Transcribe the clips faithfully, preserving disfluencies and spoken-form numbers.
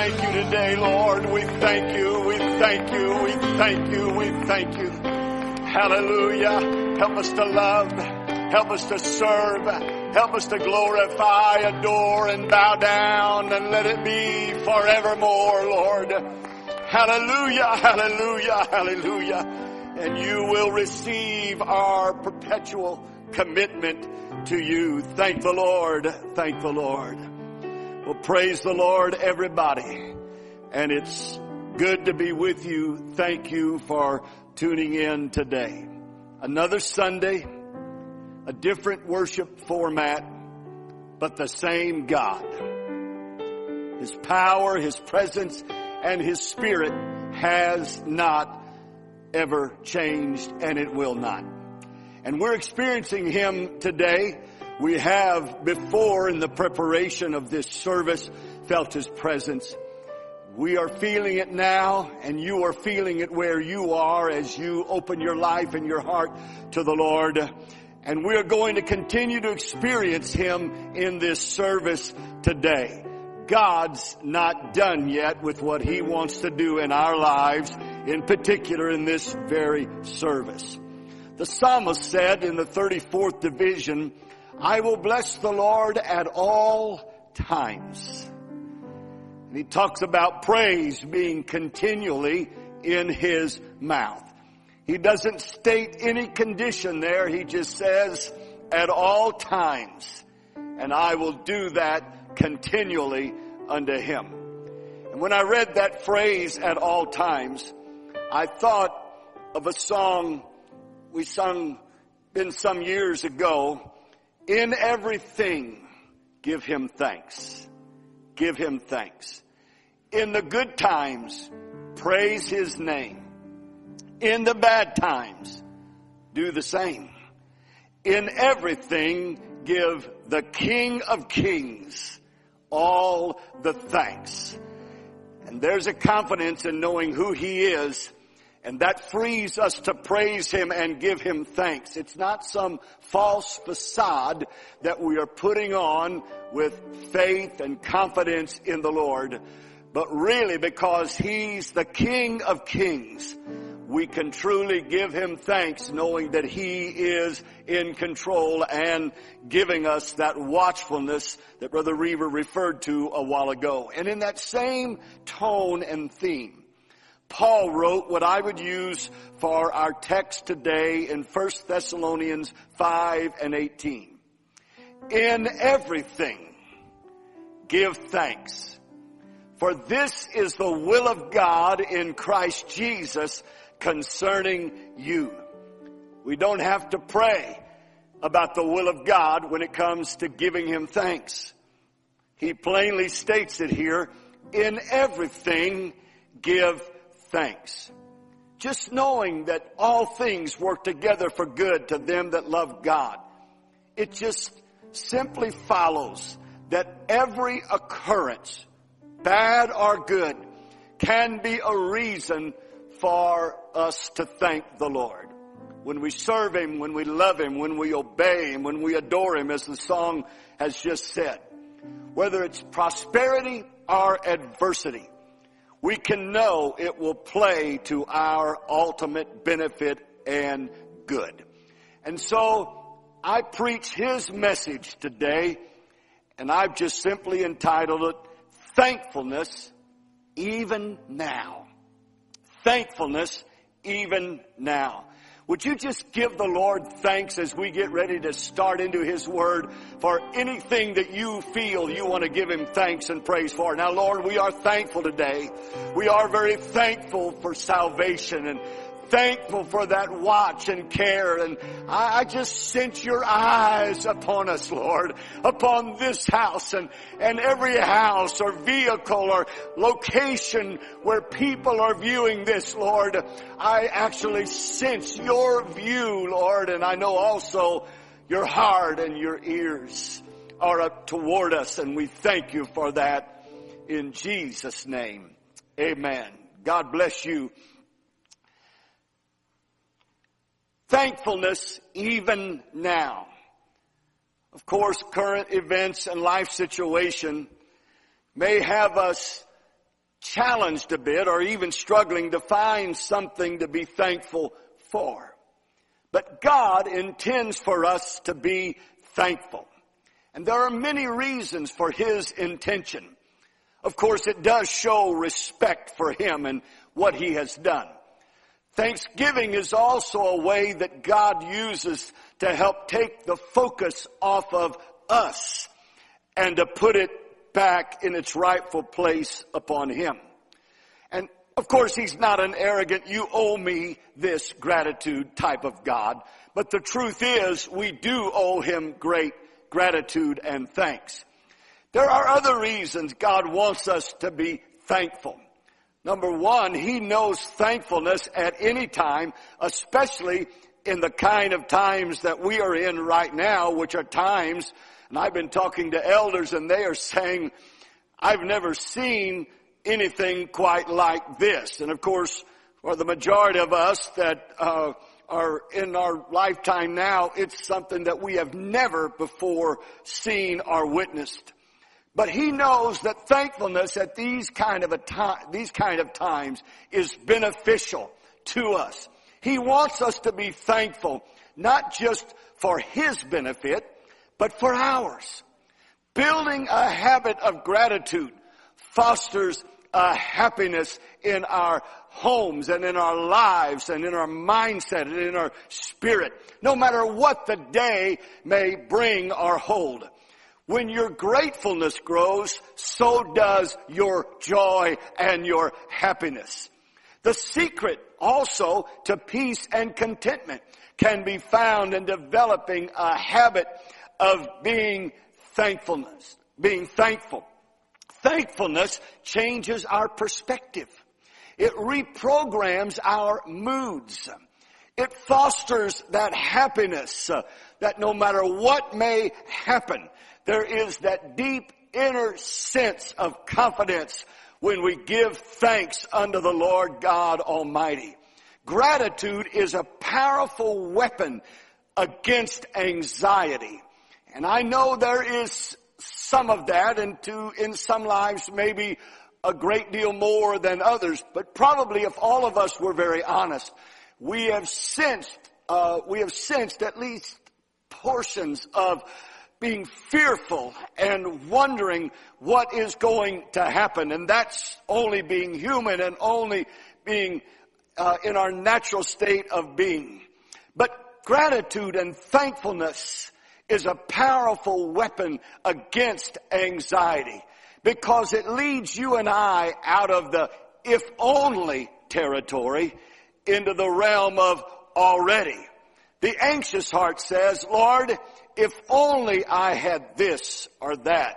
thank you today, Lord. We thank you, we thank you, we thank you, we thank you. Hallelujah. Help us to love. Help us to serve. Help us to glorify, adore, and bow down, and let it be forevermore, Lord. Hallelujah, hallelujah, hallelujah. And you will receive our perpetual commitment to you. Thank the Lord. Thank the Lord. Well, praise the Lord, everybody. And it's good to be with you. Thank you for tuning in today. Another Sunday, a different worship format, but the same God. His power, His presence, and His Spirit has not ever changed, and it will not. And we're experiencing Him today. We have before, in the preparation of this service, felt His presence. We are feeling it now, and you are feeling it where you are as you open your life and your heart to the Lord. And we are going to continue to experience Him in this service today. God's not done yet with what He wants to do in our lives, in particular in this very service. The psalmist said in the thirty-fourth division, I will bless the Lord at all times. And he talks about praise being continually in his mouth. He doesn't state any condition there. He just says, at all times. And I will do that continually unto him. And when I read that phrase, at all times, I thought of a song we sung been some years ago. In everything, give him thanks. Give him thanks. In the good times, praise his name. In the bad times, do the same. In everything, give the King of Kings all the thanks. And there's a confidence in knowing who he is, and that frees us to praise him and give him thanks. It's not some false facade that we are putting on with faith and confidence in the Lord, but really because he's the King of Kings, we can truly give him thanks knowing that he is in control and giving us that watchfulness that Brother Reaver referred to a while ago. And in that same tone and theme, Paul wrote what I would use for our text today in First Thessalonians five and eighteen. In everything, give thanks, for this is the will of God in Christ Jesus concerning you. We don't have to pray about the will of God when it comes to giving him thanks. He plainly states it here, in everything, give thanks. Just knowing that all things work together for good to them that love God. It just simply follows that every occurrence, bad or good, can be a reason for us to thank the Lord. When we serve him, when we love him, when we obey him, when we adore him, as the song has just said. Whether it's prosperity or adversity, we can know it will play to our ultimate benefit and good. And so I preach his message today, and I've just simply entitled it, Thankfulness Even Now. Thankfulness even now. Would you just give the Lord thanks as we get ready to start into his word for anything that you feel you want to give him thanks and praise for? Now, Lord, we are thankful today. We are very thankful for salvation and thankful for that watch and care. And I, I just sense your eyes upon us, Lord, upon this house and, and every house or vehicle or location where people are viewing this, Lord. I actually sense your view, Lord, and I know also your heart and your ears are up toward us, and we thank you for that in Jesus' name. Amen. God bless you. Thankfulness even now. Of course, current events and life situation may have us challenged a bit or even struggling to find something to be thankful for. But God intends for us to be thankful. And there are many reasons for His intention. Of course, it does show respect for Him and what He has done. Thanksgiving is also a way that God uses to help take the focus off of us and to put it back in its rightful place upon Him. And of course, He's not an arrogant, you owe me this gratitude type of God. But the truth is, we do owe Him great gratitude and thanks. There are other reasons God wants us to be thankful. Number one, He knows thankfulness at any time, especially in the kind of times that we are in right now, which are times, and I've been talking to elders and they are saying, I've never seen anything quite like this. And of course, for the majority of us that uh, are in our lifetime now, it's something that we have never before seen or witnessed. But He knows that thankfulness at these kind of a time, these kind of times is beneficial to us. He wants us to be thankful, not just for His benefit, but for ours. Building a habit of gratitude fosters a happiness in our homes and in our lives and in our mindset and in our spirit, no matter what the day may bring or hold. When your gratefulness grows, so does your joy and your happiness. The secret also to peace and contentment can be found in developing a habit of being thankfulness, being thankful. Thankfulness changes our perspective. It reprograms our moods. It fosters that happiness uh, that no matter what may happen, there is that deep inner sense of confidence when we give thanks unto the Lord God Almighty. Gratitude is a powerful weapon against anxiety. And I know there is some of that, and to, in some lives maybe a great deal more than others. But probably if all of us were very honest, we have sensed, uh, we have sensed at least portions of being fearful and wondering what is going to happen. And that's only being human and only being uh, in our natural state of being. But gratitude and thankfulness is a powerful weapon against anxiety because it leads you and I out of the if only territory into the realm of already. The anxious heart says, Lord, if only I had this or that,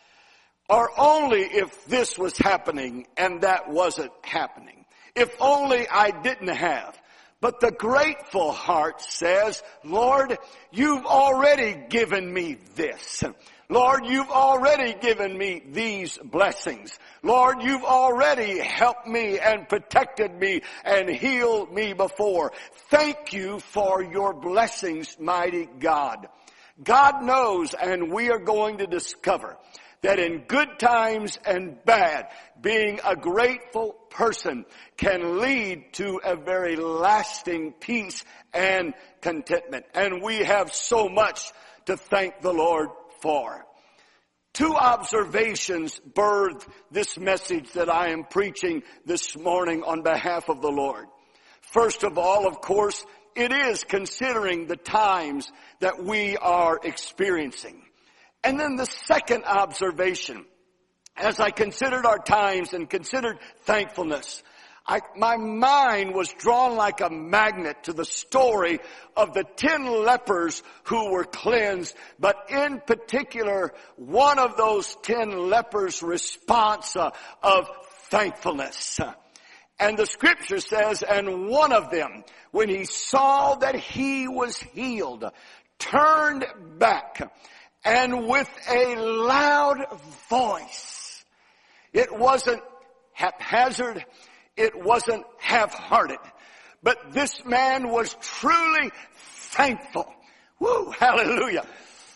or only if this was happening and that wasn't happening, if only I didn't have. But the grateful heart says, Lord, you've already given me this. Lord, you've already given me these blessings. Lord, you've already helped me and protected me and healed me before. Thank you for your blessings, mighty God. God knows, and we are going to discover that in good times and bad, being a grateful person can lead to a very lasting peace and contentment. And we have so much to thank the Lord for. Two observations birthed this message that I am preaching this morning on behalf of the Lord. First of all, of course, it is considering the times that we are experiencing. And then the second observation, as I considered our times and considered thankfulness, I, my mind was drawn like a magnet to the story of the ten lepers who were cleansed, but in particular, one of those ten lepers' response uh, of thankfulness. And the scripture says, and one of them, when he saw that he was healed, turned back, and with a loud voice, it wasn't haphazard, it wasn't half-hearted, but this man was truly thankful. Woo, hallelujah.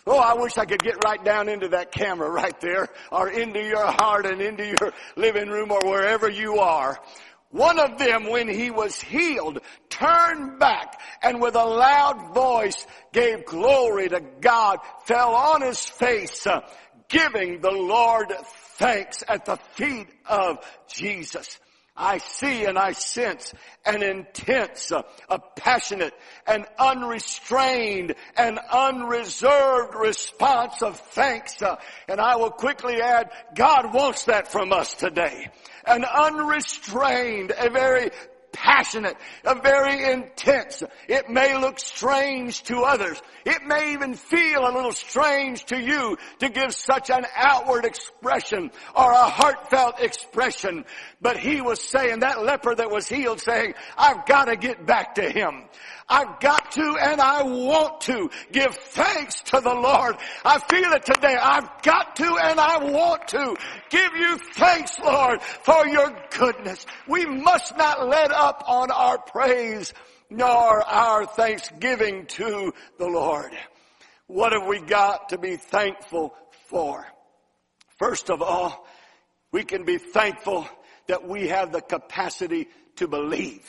Oh, I wish I could get right down into that camera right there, or into your heart and into your living room or wherever you are. One of them, when he was healed, turned back and with a loud voice gave glory to God, fell on his face, uh, giving the Lord thanks at the feet of Jesus. I see and I sense an intense, uh, a passionate, an unrestrained, and unreserved response of thanks. Uh, and I will quickly add, God wants that from us today. An unrestrained, a very passionate, a very intense. It may look strange to others. It may even feel a little strange to you to give such an outward expression or a heartfelt expression. But he was saying, that leper that was healed, saying, I've got to get back to him. I've got to and I want to give thanks to the Lord. I feel it today. I've got to and I want to give you thanks, Lord, for your goodness. We must not let up on our praise nor our thanksgiving to the Lord. What have we got to be thankful for? First of all, we can be thankful that we have the capacity to believe.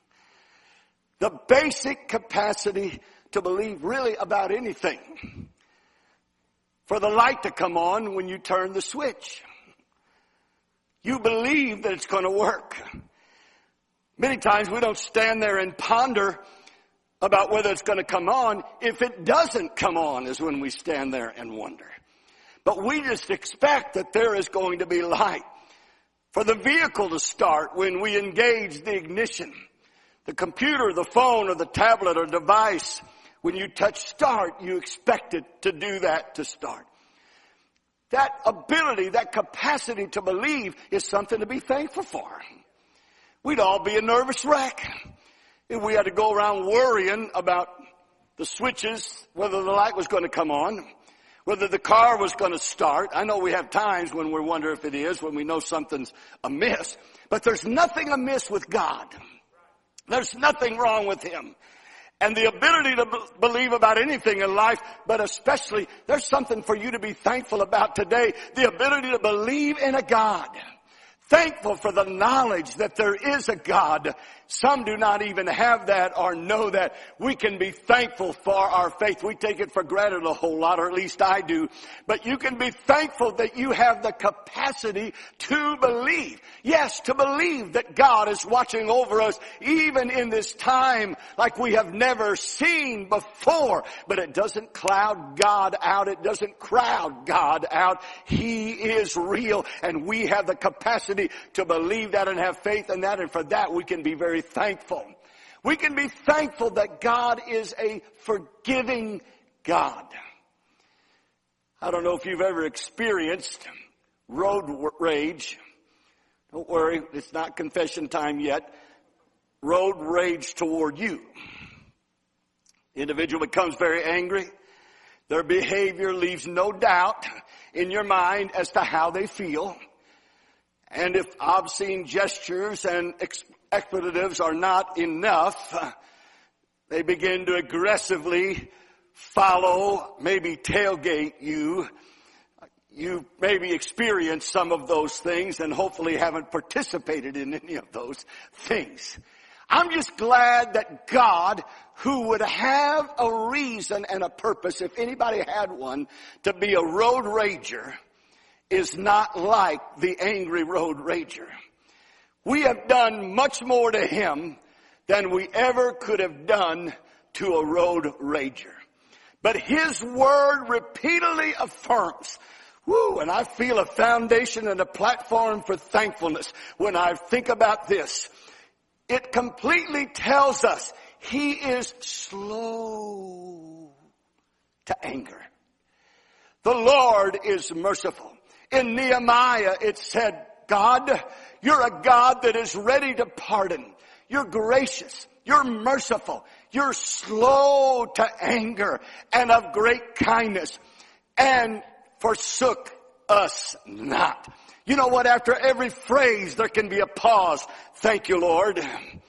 The basic capacity to believe really about anything. For the light to come on when you turn the switch. You believe that it's going to work. Many times we don't stand there and ponder about whether it's going to come on. If it doesn't come on is when we stand there and wonder. But we just expect that there is going to be light. For the vehicle to start when we engage the ignition. The computer, the phone, or the tablet or device, when you touch start, you expect it to do that to start. That ability, that capacity to believe is something to be thankful for. We'd all be a nervous wreck if we had to go around worrying about the switches, whether the light was going to come on, whether the car was going to start. I know we have times when we wonder if it is, when we know something's amiss. But there's nothing amiss with God. There's nothing wrong with him. And the ability to b- believe about anything in life, but especially there's something for you to be thankful about today. The ability to believe in a God. Thankful for the knowledge that there is a God. Some do not even have that or know that. We can be thankful for our faith. We take it for granted a whole lot, or at least I do. But you can be thankful that you have the capacity to believe. Yes, to believe that God is watching over us even in this time like we have never seen before. But it doesn't cloud God out. It doesn't crowd God out. He is real, and we have the capacity to believe that and have faith in that, and for that we can be very thankful. We can be thankful that God is a forgiving God. I don't know if you've ever experienced road rage. Don't worry, it's not confession time yet. Road rage toward you. The individual becomes very angry. Their behavior leaves no doubt in your mind as to how they feel. And if obscene gestures and expletives are not enough, they begin to aggressively follow, maybe tailgate you. You maybe experienced some of those things and hopefully haven't participated in any of those things. I'm just glad that God, who would have a reason and a purpose, if anybody had one, to be a road rager, is not like the angry road rager. We have done much more to him than we ever could have done to a road rager. But his word repeatedly affirms, woo, and I feel a foundation and a platform for thankfulness when I think about this. It completely tells us he is slow to anger. The Lord is merciful. In Nehemiah, it said, God, you're a God that is ready to pardon. You're gracious. You're merciful. You're slow to anger and of great kindness, and forsook us not. You know what? After every phrase, there can be a pause. Thank you, Lord.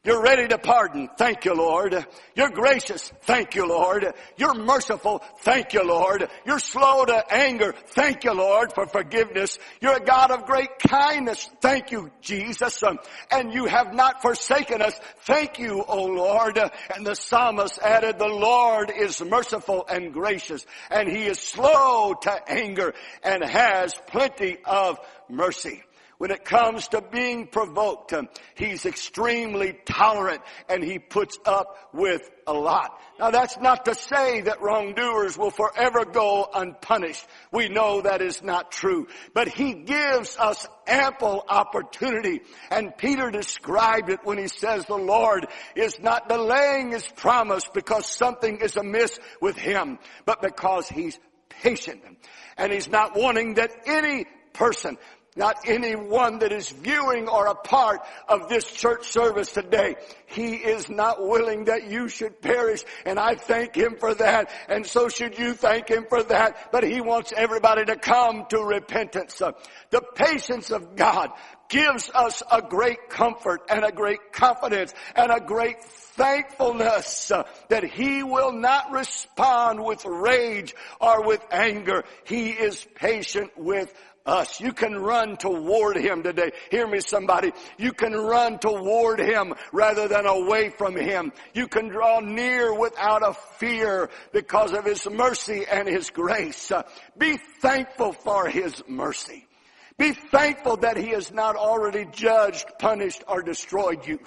You're ready to pardon. Thank you, Lord. You're gracious. Thank you, Lord. You're merciful. Thank you, Lord. You're slow to anger. Thank you, Lord, for forgiveness. You're a God of great kindness. Thank you, Jesus. Um, and you have not forsaken us. Thank you, O Lord. And the psalmist added, the Lord is merciful and gracious, and he is slow to anger and has plenty of mercy. When it comes to being provoked, um, he's extremely tolerant and he puts up with a lot. Now that's not to say that wrongdoers will forever go unpunished. We know that is not true. But he gives us ample opportunity. And Peter described it when he says the Lord is not delaying his promise because something is amiss with him, but because he's patient. And he's not wanting that any person, not anyone that is viewing or a part of this church service today, he is not willing that you should perish. And I thank him for that. And so should you thank him for that. But he wants everybody to come to repentance. The patience of God gives us a great comfort and a great confidence and a great thankfulness uh, that he will not respond with rage or with anger. He is patient with us. You can run toward him today. Hear me, somebody. You can run toward him rather than away from him. You can draw near without a fear because of his mercy and his grace. Uh, be thankful for his mercy. Be thankful that he has not already judged, punished, or destroyed you.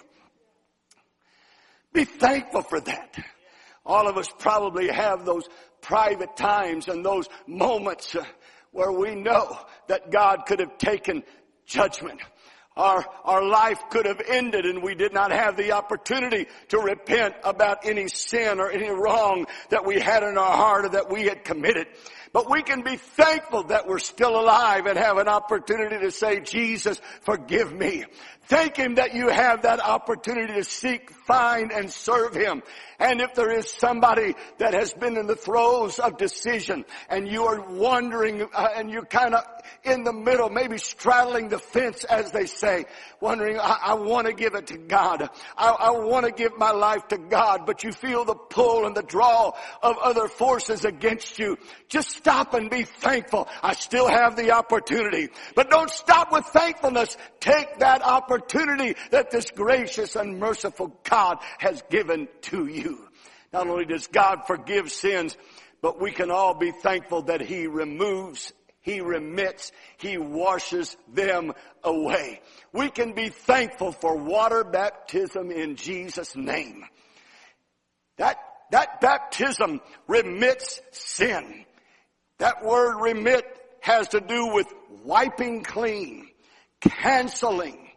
Be thankful for that. All of us probably have those private times and those moments uh, where we know that God could have taken judgment. Our, our life could have ended and we did not have the opportunity to repent about any sin or any wrong that we had in our heart or that we had committed. But we can be thankful that we're still alive and have an opportunity to say, Jesus, forgive me. Thank him that you have that opportunity to seek, find, and serve him. And if there is somebody that has been in the throes of decision and you are wondering uh, and you're kind of in the middle, maybe straddling the fence, as they say, wondering, I, I want to give it to God. I, I want to give my life to God, but you feel the pull and the draw of other forces against you. Just stop and be thankful. I still have the opportunity. But don't stop with thankfulness. Take that opportunity that this gracious and merciful God has given to you. Not only does God forgive sins, but we can all be thankful that he removes, he remits, he washes them away. We can be thankful for water baptism in Jesus' name. That, that baptism remits sin. That word remit has to do with wiping clean, canceling,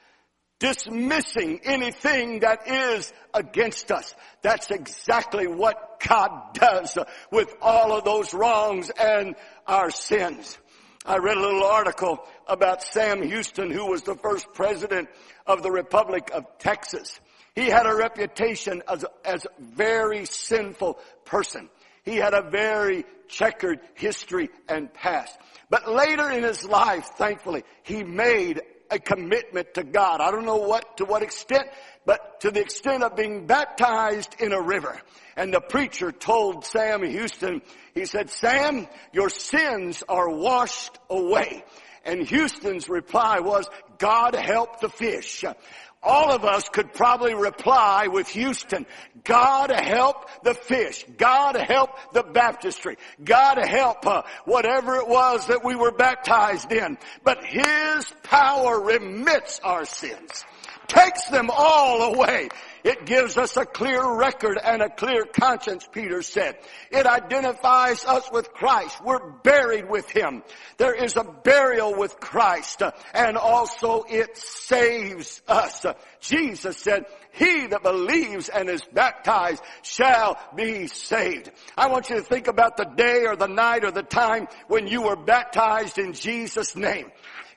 dismissing anything that is against us. That's exactly what God does with all of those wrongs and our sins. I read a little article about Sam Houston, who was the first president of the Republic of Texas. He had a reputation as, as a very sinful person. He had a very checkered history and past. But later in his life, thankfully, he made a commitment to God. I don't know what, to what extent, but to the extent of being baptized in a river. And the preacher told Sam Houston, he said, Sam, your sins are washed away. And Houston's reply was, God help the fish. All of us could probably reply with Houston, God help the fish. God help the baptistry. God help uh, whatever it was that we were baptized in. But his power remits our sins, takes them all away. It gives us a clear record and a clear conscience, Peter said. It identifies us with Christ. We're buried with him. There is a burial with Christ, uh, and also it saves us. Uh, Jesus said, he that believes and is baptized shall be saved. I want you to think about the day or the night or the time when you were baptized in Jesus' name.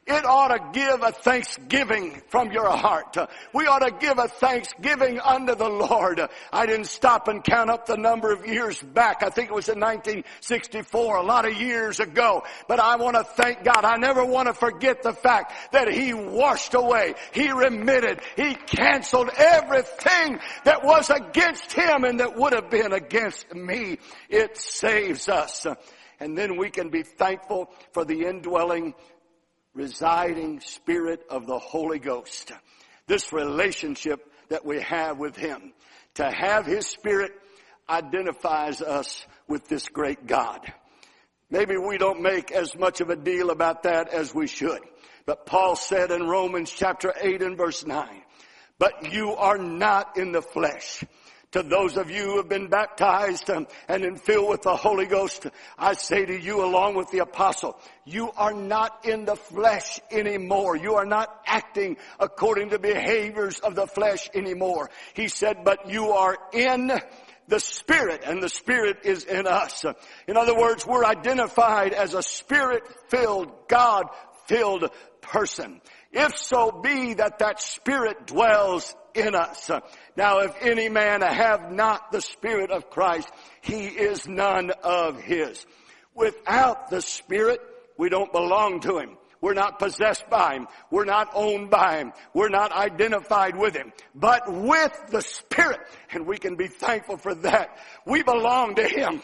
It ought to give a thanksgiving from your heart. We ought to give a thanksgiving unto the Lord. I didn't stop and count up the number of years back. I think it was in nineteen sixty-four, a lot of years ago. But I want to thank God. I never want to forget the fact that He washed away. He remitted. He canceled everything that was against Him and that would have been against me. It saves us. And then we can be thankful for the indwelling, residing Spirit of the Holy Ghost. This relationship that we have with Him. To have His Spirit identifies us with this great God. Maybe we don't make as much of a deal about that as we should. But Paul said in Romans chapter eight and verse nine, but you are not in the flesh. To those of you who have been baptized um, and in filled with the Holy Ghost, I say to you along with the apostle, you are not in the flesh anymore. You are not acting according to behaviors of the flesh anymore. He said, but you are in the Spirit, and the Spirit is in us. In other words, we're identified as a Spirit-filled, God-filled person. If so be that that Spirit dwells in us. Now, if any man have not the Spirit of Christ, he is none of His. Without the Spirit, we don't belong to Him. We're not possessed by Him. We're not owned by Him. We're not identified with Him. But with the Spirit, and we can be thankful for that, we belong to Him.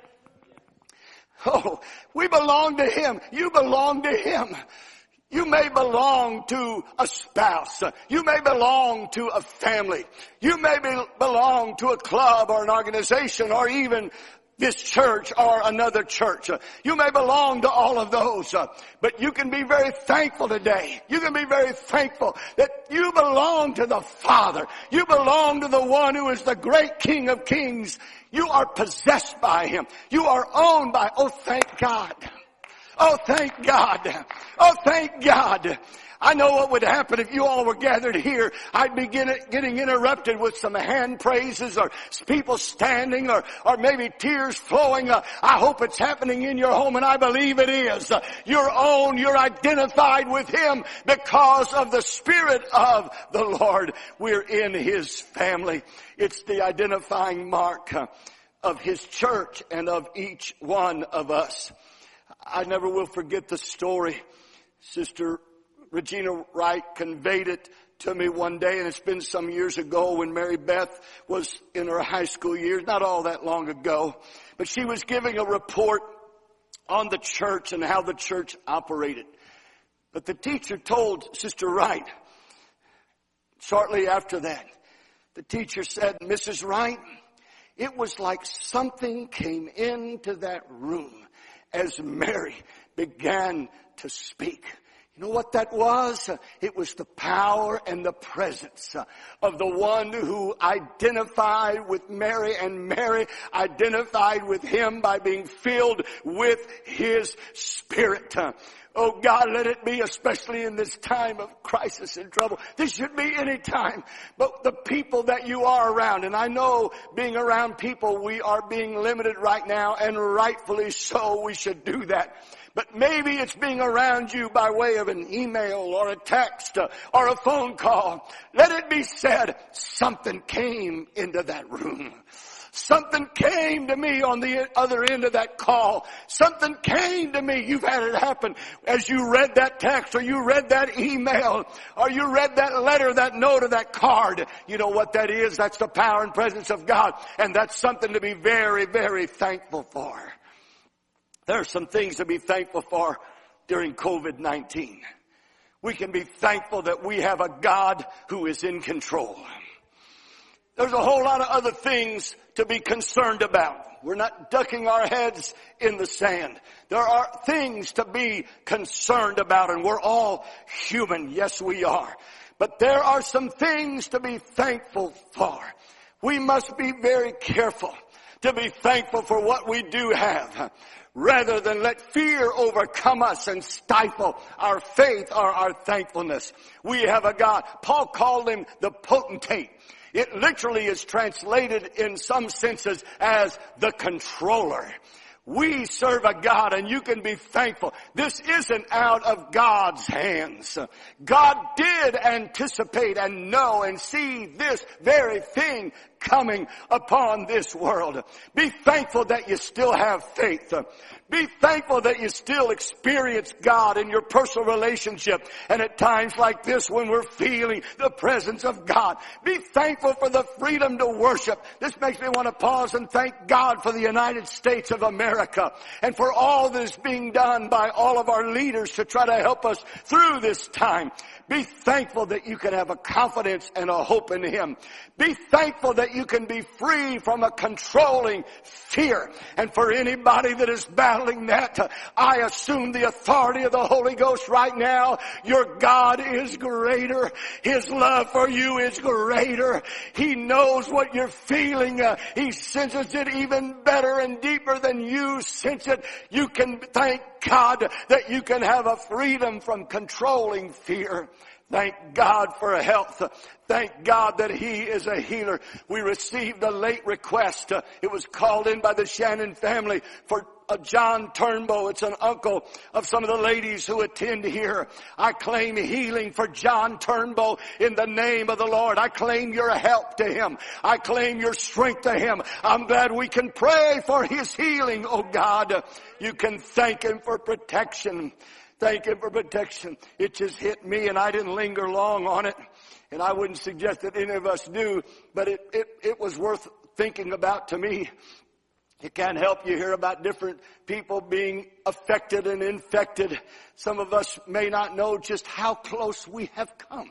Oh, we belong to Him. You belong to Him. You may belong to a spouse. You may belong to a family. You may be, belong to a club or an organization or even this church or another church. You may belong to all of those. But you can be very thankful today. You can be very thankful that you belong to the Father. You belong to the one who is the great King of Kings. You are possessed by Him. You are owned by, oh, thank God. Oh, thank God. Oh, thank God. I know what would happen if you all were gathered here. I'd be get, getting interrupted with some hand praises or people standing or, or maybe tears flowing. Uh, I hope it's happening in your home, and I believe it is. Uh, you're owned. You're identified with Him because of the Spirit of the Lord. We're in His family. It's the identifying mark uh, of His church and of each one of us. I never will forget the story. Sister Regina Wright conveyed it to me one day, and it's been some years ago when Mary Beth was in her high school years, not all that long ago. But she was giving a report on the church and how the church operated. But the teacher told Sister Wright, shortly after that, the teacher said, Missus Wright, it was like something came into that room as Mary began to speak. You know what that was? It was the power and the presence of the one who identified with Mary, and Mary identified with Him by being filled with His Spirit. Oh God, let it be, especially in this time of crisis and trouble. This should be any time. But the people that you are around, and I know being around people, we are being limited right now, and rightfully so, we should do that. But maybe it's being around you by way of an email or a text or a phone call. Let it be said, something came into that room. Something came to me on the other end of that call. Something came to me. You've had it happen as you read that text or you read that email or you read that letter, that note, or that card. You know what that is? That's the power and presence of God. And that's something to be very, very thankful for. There are some things to be thankful for during covid nineteen. We can be thankful that we have a God who is in control. There's a whole lot of other things to be concerned about. We're not ducking our heads in the sand. There are things to be concerned about, and we're all human. Yes, we are. But there are some things to be thankful for. We must be very careful to be thankful for what we do have, rather than let fear overcome us and stifle our faith or our thankfulness. We have a God. Paul called Him the potentate. It literally is translated in some senses as the controller. We serve a God, and you can be thankful. This isn't out of God's hands. God did anticipate and know and see this very thing coming upon this world. Be thankful that you still have faith. Be thankful that you still experience God in your personal relationship. And at times like this, when we're feeling the presence of God, be thankful for the freedom to worship. This makes me want to pause and thank God for the United States of America and for all that is being done by all of our leaders to try to help us through this time. Be thankful that you can have a confidence and a hope in Him. Be thankful that you can be free from a controlling fear. And for anybody that is battling that, I assume the authority of the Holy Ghost right now. Your God is greater. His love for you is greater. He knows what you're feeling. Uh, he senses it even better and deeper than you sense it. You can thank God that you can have a freedom from controlling fear. Thank God for health. Thank God that He is a healer. We received a late request. Uh, it was called in by the Shannon family for uh, John Turnbow. It's an uncle of some of the ladies who attend here. I claim healing for John Turnbow in the name of the Lord. I claim your help to him. I claim your strength to him. I'm glad we can pray for his healing, oh God. You can thank Him for protection. Thank Him for protection. It just hit me, and I didn't linger long on it. And I wouldn't suggest that any of us do, but it, it, it was worth thinking about to me. It can't help you hear about different people being affected and infected. Some of us may not know just how close we have come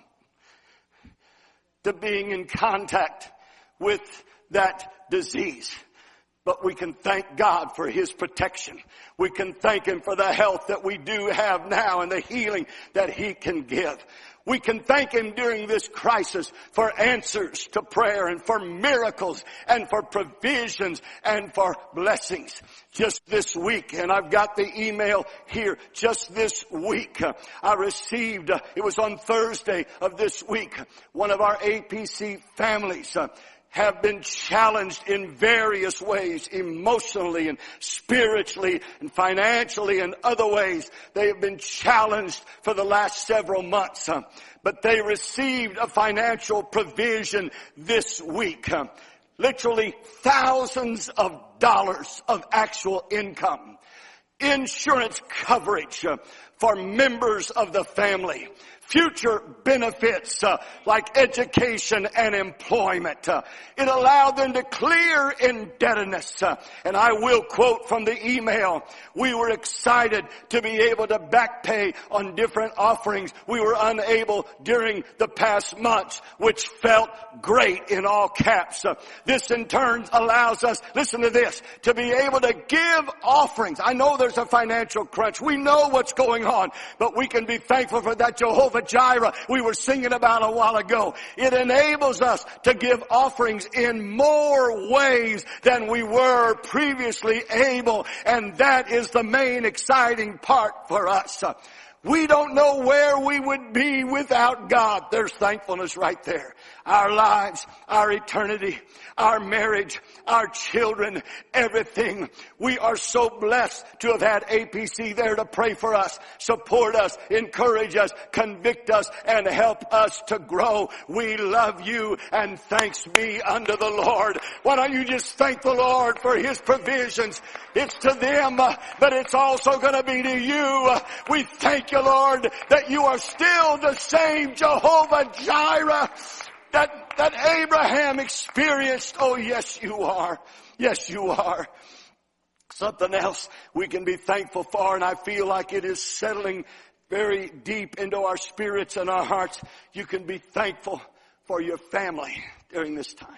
to being in contact with that disease. But we can thank God for His protection. We can thank Him for the health that we do have now and the healing that He can give. We can thank Him during this crisis for answers to prayer and for miracles and for provisions and for blessings. Just this week, and I've got the email here, just this week, uh, I received, uh, it was on Thursday of this week, one of our A P C families, uh, have been challenged in various ways, emotionally and spiritually and financially and other ways. They have been challenged for the last several months. Uh, but they received a financial provision this week. Uh, literally thousands of dollars of actual income. Insurance coverage uh, for members of the family. Future benefits uh, like education and employment. Uh, it allowed them to clear indebtedness. Uh, and I will quote from the email, we were excited to be able to back pay on different offerings we were unable during the past months, which felt great in all caps. Uh, this in turn allows us, listen to this, to be able to give offerings. I know there's a financial crunch. We know what's going on, but we can be thankful for that Jehovah Jireh we were singing about a while ago. It enables us to give offerings in more ways than we were previously able, and that is the main exciting part for us. We don't know where we would be without God. There's thankfulness right there. Our lives, our eternity, our marriage, our children, everything. We are so blessed to have had A P C there to pray for us, support us, encourage us, convict us, and help us to grow. We love you, and thanks be unto the Lord. Why don't you just thank the Lord for His provisions? It's to them, but it's also going to be to you. We thank you, Lord, that you are still the same Jehovah Jireh that, that Abraham experienced. Oh, yes, you are. Yes, you are. Something else we can be thankful for, and I feel like it is settling very deep into our spirits and our hearts. You can be thankful for your family during this time.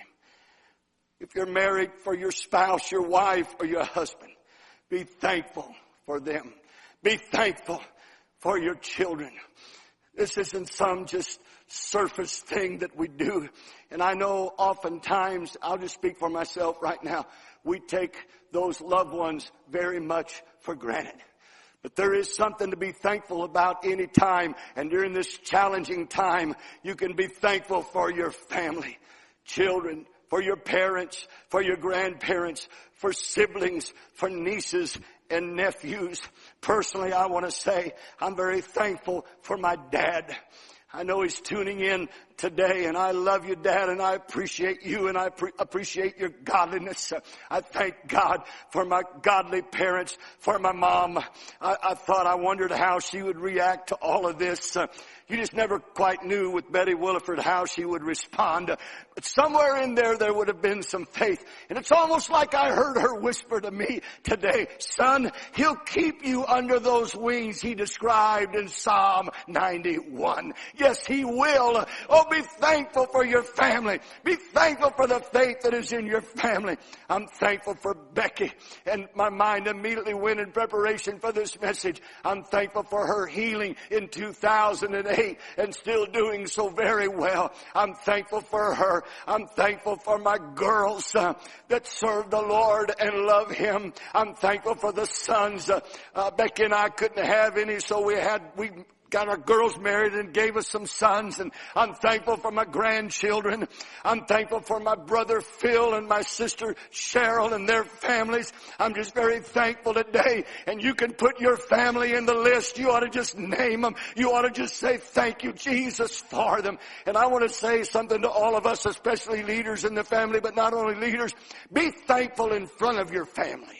If you're married, for your spouse, your wife, or your husband, be thankful for them. Be thankful for your children. This isn't some just surface thing that we do. And I know oftentimes, I'll just speak for myself right now, we take those loved ones very much for granted. But there is something to be thankful about any time. And during this challenging time, you can be thankful for your family, children, for your parents, for your grandparents, for siblings, for nieces and nephews. Personally, I want to say I'm very thankful for my dad. I know he's tuning in today, and I love you, Dad, and I appreciate you, and I pre- appreciate your godliness. I thank God for my godly parents, for my mom. I, I thought, I wondered how she would react to all of this. Uh, you just never quite knew with Betty Williford how she would respond. Uh, but somewhere in there, there would have been some faith. And it's almost like I heard her whisper to me today, son, he'll keep you under those wings he described in Psalm ninety-one. Yes, he will. Oh, be thankful for your family. Be thankful for the faith that is in your family. I'm thankful for Becky, and my mind immediately went in preparation for this message. I'm thankful for her healing in two thousand eight and still doing so very well. I'm thankful for her. I'm thankful for my girls uh, that serve the Lord and love Him. I'm thankful for the sons. Uh, uh, Becky and I couldn't have any, so we had we. got our girls married and gave us some sons, and I'm thankful for my grandchildren. I'm thankful for my brother Phil and my sister Cheryl and their families. I'm just very thankful today, and you can put your family in the list. You ought to just name them. You ought to just say thank you, Jesus, for them. And I want to say something to all of us, especially leaders in the family, but not only leaders. Be thankful in front of your family.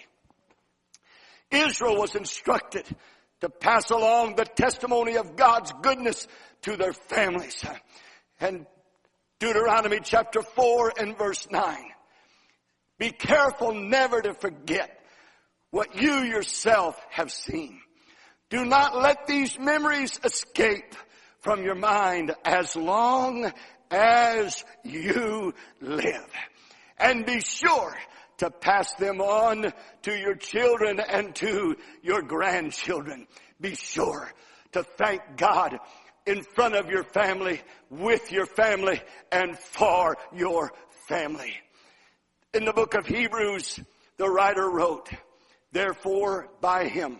Israel was instructed to pass along the testimony of God's goodness to their families. And Deuteronomy chapter four and verse nine. Be careful never to forget what you yourself have seen. Do not let these memories escape from your mind as long as you live. And be sure to pass them on to your children and to your grandchildren. Be sure to thank God in front of your family, with your family, and for your family. In the book of Hebrews, the writer wrote, therefore, by Him.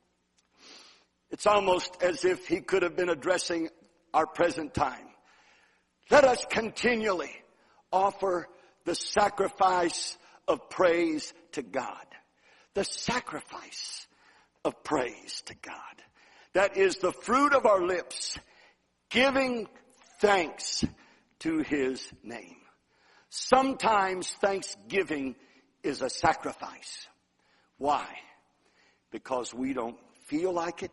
It's almost as if he could have been addressing our present time. Let us continually offer the sacrifice of praise to God. The sacrifice of praise to God. That is the fruit of our lips, giving thanks to His name. Sometimes thanksgiving is a sacrifice. Why? Because we don't feel like it.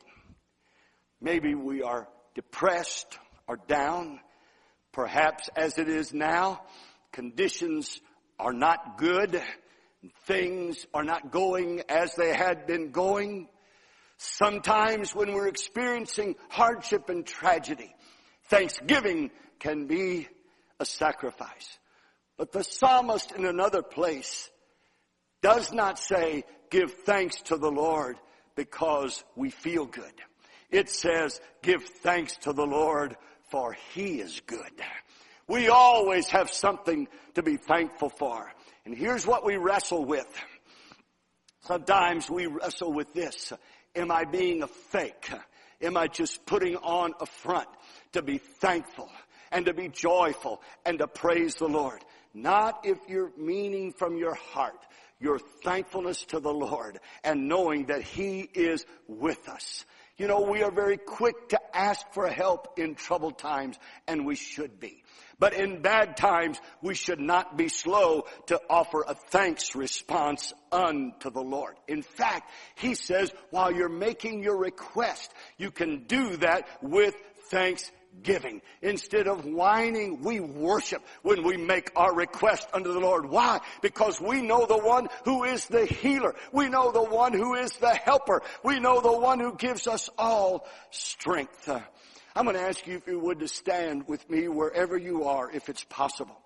Maybe we are depressed or down. Perhaps as it is now, conditions are not good. Things are not going as they had been going. Sometimes when we're experiencing hardship and tragedy, thanksgiving can be a sacrifice. But the psalmist in another place does not say, give thanks to the Lord because we feel good. It says, give thanks to the Lord for He is good. We always have something to be thankful for. And here's what we wrestle with. Sometimes we wrestle with this. Am I being a fake? Am I just putting on a front to be thankful and to be joyful and to praise the Lord? Not if you're meaning from your heart your thankfulness to the Lord and knowing that He is with us. You know, we are very quick to ask for help in troubled times, and we should be. But in bad times, we should not be slow to offer a thanks response unto the Lord. In fact, He says, while you're making your request, you can do that with thanksgiving. Instead of whining, we worship when we make our request unto the Lord. Why? Because we know the one who is the healer. We know the one who is the helper. We know the one who gives us all strength. Uh, I'm going to ask you if you would to stand with me wherever you are, if it's possible.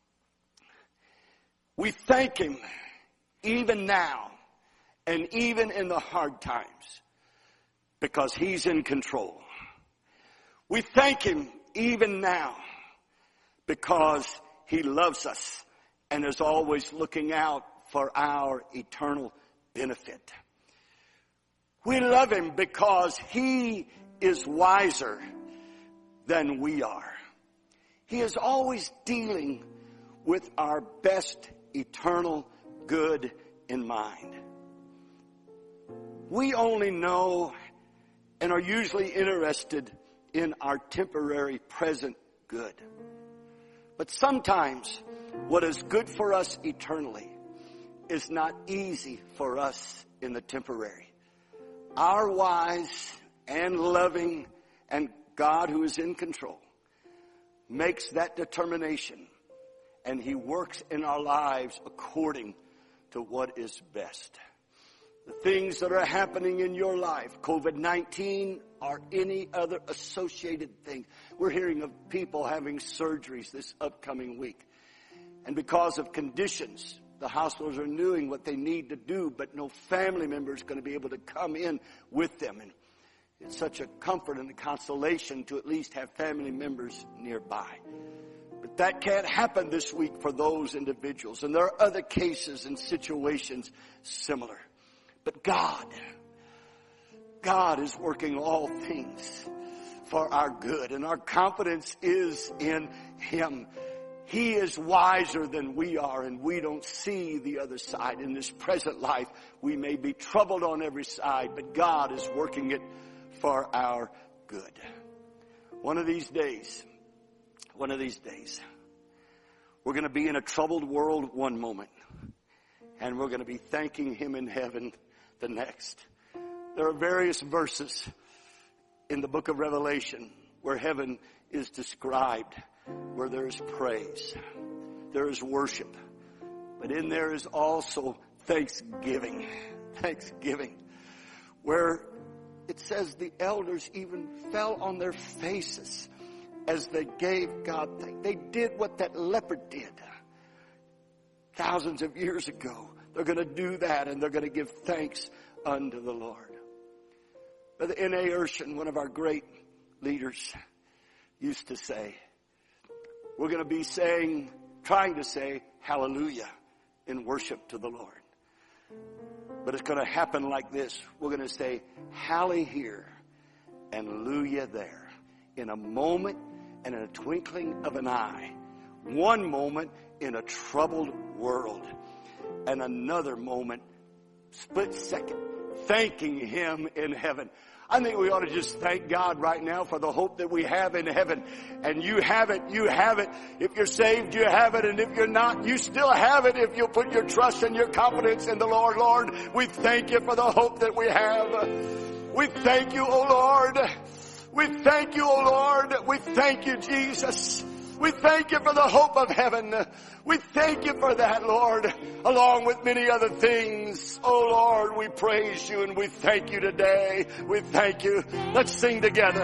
We thank Him even now and even in the hard times because He's in control. We thank Him even now because He loves us and is always looking out for our eternal benefit. We love Him because He is wiser than we are. He is always dealing with our best eternal good in mind. We only know and are usually interested in our temporary present good. But sometimes what is good for us eternally is not easy for us in the temporary. Our wise and loving and God who is in control makes that determination, and He works in our lives according to what is best. The things that are happening in your life, COVID nineteen or any other associated thing. We're hearing of people having surgeries this upcoming week. And because of conditions, the hospitals are doing what they need to do, but no family member is going to be able to come in with them. And it's such a comfort and a consolation to at least have family members nearby. But that can't happen this week for those individuals. And there are other cases and situations similar. But God, God is working all things for our good. And our confidence is in Him. He is wiser than we are, and we don't see the other side. In this present life, we may be troubled on every side, but God is working it for our good. One of these days, one of these days, we're going to be in a troubled world one moment, and we're going to be thanking Him in heaven the next. There are various verses in the book of Revelation where heaven is described, where there is praise, there is worship, but in there is also thanksgiving, thanksgiving, where it says the elders even fell on their faces as they gave God thanks. They did what that leopard did thousands of years ago. They're going to do that, and they're going to give thanks unto the Lord. Brother N A Urshan, one of our great leaders, used to say, we're going to be saying, trying to say hallelujah in worship to the Lord. But it's going to happen like this. We're going to say, halle here and hallelujah there. In a moment and in a twinkling of an eye. One moment in a troubled world. And another moment, split second, thanking Him in heaven. I think we ought to just thank God right now for the hope that we have in heaven. And you have it, you have it. If you're saved, you have it. And if you're not, you still have it if you'll put your trust and your confidence in the Lord. Lord, we thank You for the hope that we have. We thank You, O Lord. We thank You, O Lord. We thank You, Jesus. We thank You for the hope of heaven. We thank You for that, Lord, along with many other things. Oh, Lord, we praise You and we thank You today. We thank You. Let's sing together.